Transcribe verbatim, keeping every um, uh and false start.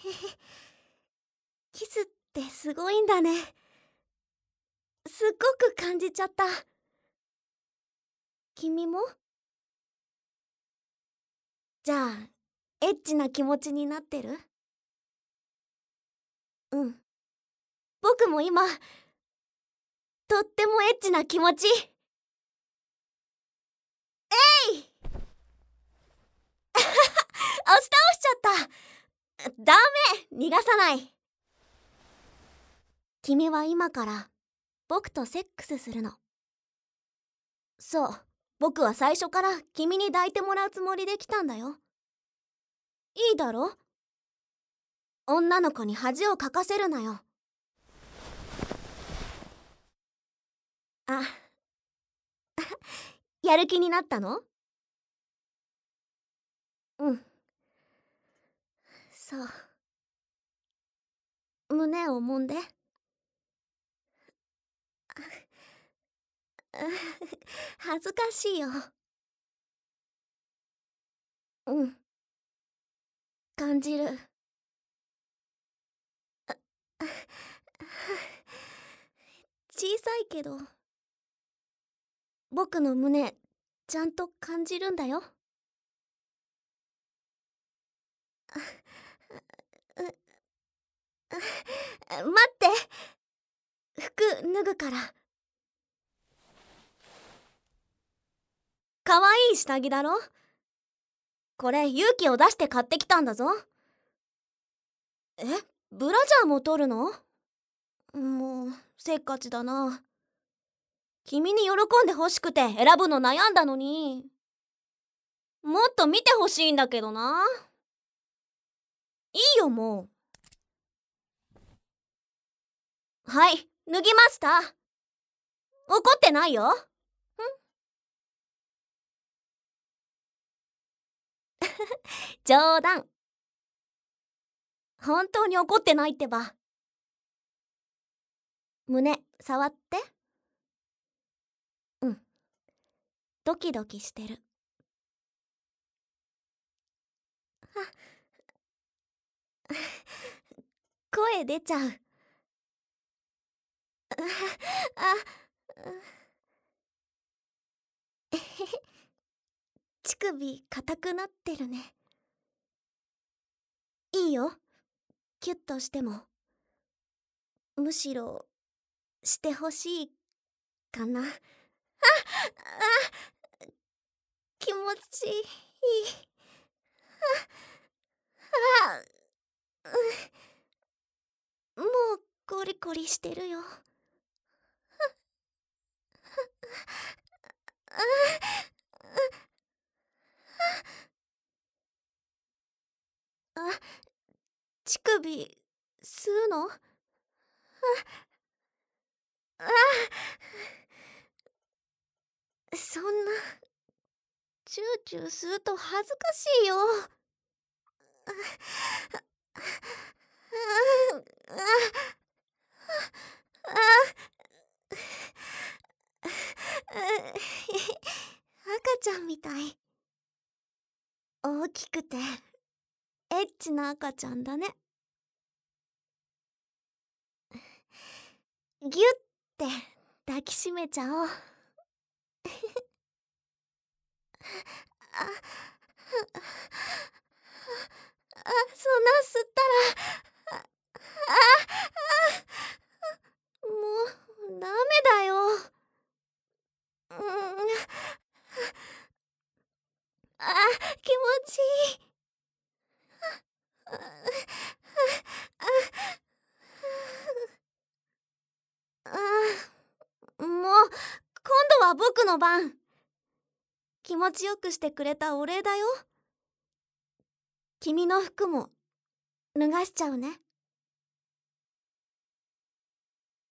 キスってすごいんだね。すっごく感じちゃった。君も？じゃあ、エッチな気持ちになってる？うん。僕も今、とってもエッチな気持ち。えい押し倒しちゃった。ダメ、逃がさない。君は今から僕とセックスするの。そう、僕は最初から君に抱いてもらうつもりで来たんだよ。いいだろ？女の子に恥をかかせるなよ。あやる気になったの？うん。そう。胸を揉んで。恥ずかしいよ。うん。感じる。小さいけど、僕の胸、ちゃんと感じるんだよ。待って、服脱ぐから。かわいい下着だろ？これ勇気を出して買ってきたんだぞ。え、ブラジャーも取るの？もうせっかちだな。君に喜んでほしくて選ぶの悩んだのに。もっと見てほしいんだけどな。いいよもう。はい、脱ぎました。怒ってないよ。ん冗談。本当に怒ってないってば。胸触って。うん。ドキドキしてる。声出ちゃう。あえへへ。乳首硬くなってるね。いいよ、キュッとしても。むしろしてほしいかな。ああ気持ちいい。ああもうコリコリしてるよ。あ、乳首吸うの？ああそんなチューチュー吸うと恥ずかしいよ。赤ちゃんみたい。大きくてエッチな赤ちゃんだね。ギュッて抱きしめちゃおう。あ、あ、そんな吸ったら、あ、あ、もうダメだよ。うん、あ、気持ちいい。もう今度は僕の番。気持ちよくしてくれたお礼だよ。君の服も脱がしちゃうね。